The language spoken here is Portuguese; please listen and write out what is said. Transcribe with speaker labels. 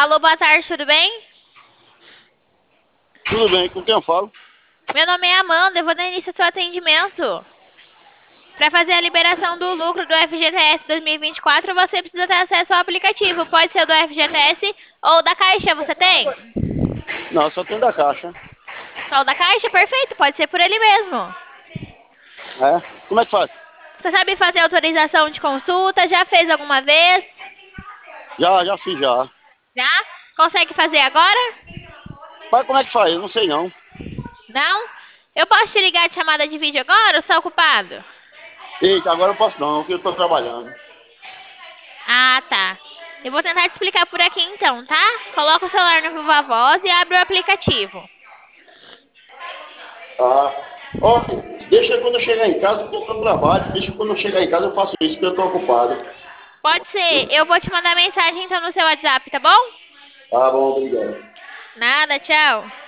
Speaker 1: Alô, boa tarde, tudo bem?
Speaker 2: Tudo bem, com quem eu falo?
Speaker 1: Meu nome é Amanda, eu vou dar início ao seu atendimento. Para fazer a liberação do lucro do FGTS 2024, você precisa ter acesso ao aplicativo. Pode ser o do FGTS ou da Caixa, você tem?
Speaker 2: Não, só tem da Caixa.
Speaker 1: Só o da Caixa? Perfeito, pode ser por ele mesmo.
Speaker 2: É? Como é que faz?
Speaker 1: Você sabe fazer autorização de consulta? Já fez alguma vez?
Speaker 2: Já fiz já.
Speaker 1: Já? Consegue fazer agora?
Speaker 2: Mas como é que faz? Eu não sei não.
Speaker 1: Não? Eu posso te ligar de chamada de vídeo agora ou sou ocupado?
Speaker 2: Eita, agora eu posso não, porque eu tô trabalhando.
Speaker 1: Ah, tá. Eu vou tentar te explicar por aqui então, tá? Coloca o celular no Viva Voz e abre o aplicativo.
Speaker 2: Ah. Olha, deixa quando eu chegar em casa, porque eu tô no trabalho. Deixa quando eu chegar em casa eu faço isso, porque eu tô ocupado.
Speaker 1: Pode ser. Eu vou te mandar mensagem então no seu WhatsApp, tá bom?
Speaker 2: Tá bom, obrigado.
Speaker 1: Nada, tchau.